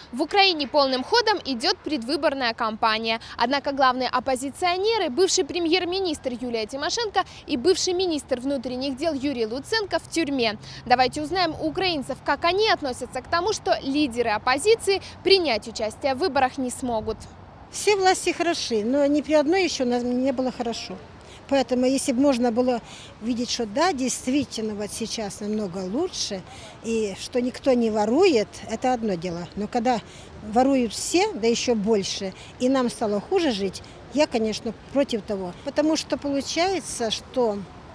В Украине полным ходом идет предвыборная кампания. Однако главные оппозиционеры, бывший премьер-министр Юлия Тимошенко и бывший министр внутренних дел Юрий Луценко в тюрьме. Давайте узнаем у украинцев, как они относятся к тому, что лидеры оппозиции принять участие в выборах не смогут. Все власти хороши, но ни при одной еще не было хорошо. Поэтому, если бы можно было видеть, что да, действительно, вот сейчас намного лучше, и что никто не ворует, это одно дело. Но когда воруют все, да еще больше, и нам стало хуже жить, я, конечно, против того. Потому что получается, что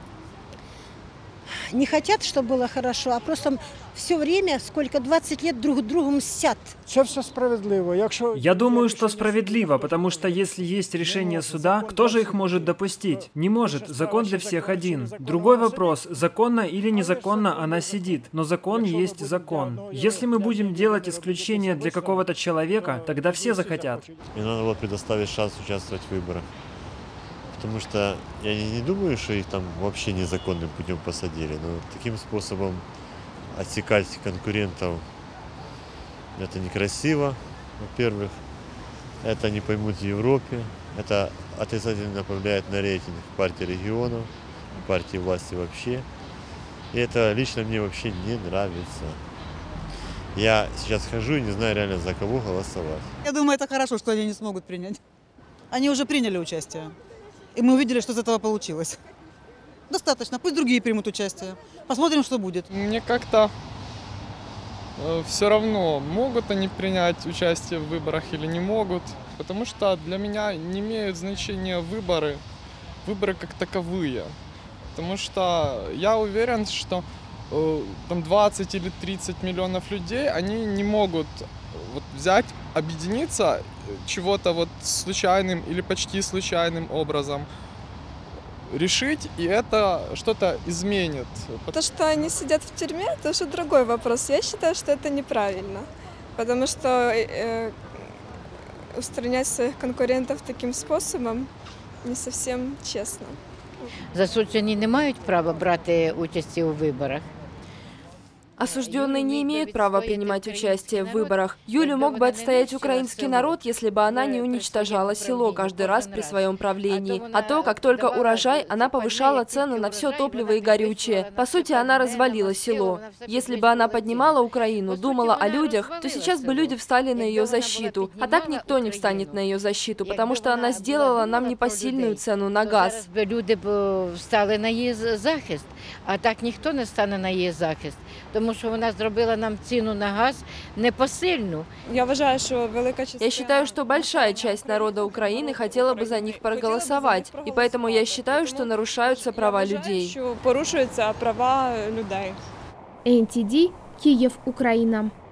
не хотят, чтобы было хорошо, а просто все время, сколько 20 лет друг другу мстят. Це все справедливо. Я думаю, что справедливо, потому что если есть решение суда, кто же их может допустить? Не может. Закон для всех один. Другой вопрос, законно или незаконно она сидит. Но закон есть закон. Если мы будем делать исключение для какого-то человека, тогда все захотят. Мне надо было предоставить шанс участвовать в выборах. Потому что я не думаю, что их там вообще незаконным путем посадили. Но таким способом отсекать конкурентов — это некрасиво, во-первых. Это не поймут в Европе. Это отрицательно повлияет на рейтинг партии регионов, партии власти вообще. И это лично мне вообще не нравится. Я сейчас хожу и не знаю реально, за кого голосовать. Я думаю, это хорошо, что они не смогут принять. Они уже приняли участие. И мы увидели, что из этого получилось. Достаточно, пусть другие примут участие. Посмотрим, что будет. Мне как-то все равно, могут они принять участие в выборах или не могут. Потому что для меня не имеют значения выборы как таковые. Потому что я уверен, что там 20 или 30 миллионов людей, они не могут вот взять, объединиться чего-то вот случайным или почти случайным образом, решить, и это что-то изменит. То, что они сидят в тюрьме, это уже другой вопрос. Я считаю, что это неправильно, потому что устранять своих конкурентов таким способом не совсем честно. Засуджені не мають права брати участі у виборах. Осужденные не имеют права принимать участие в выборах. Юлю мог бы отстоять украинский народ, если бы она не уничтожала село каждый раз при своем правлении. А то, как только урожай, она повышала цены на все топливо и горючее. По сути, она развалила село. Если бы она поднимала Украину, думала о людях, то сейчас бы люди встали на ее защиту. А так никто не встанет на ее защиту, потому что она сделала нам непосильную цену на газ. Люди встали на її захист, а так ніхто не стане на її захист. Тому що вона зробила нам ціну на газ непосильну. Я считаю, что большая часть народа Украины хотела бы за них проголосовать. И поэтому я считаю, что нарушаются права людей. НТД, Киев, Украина.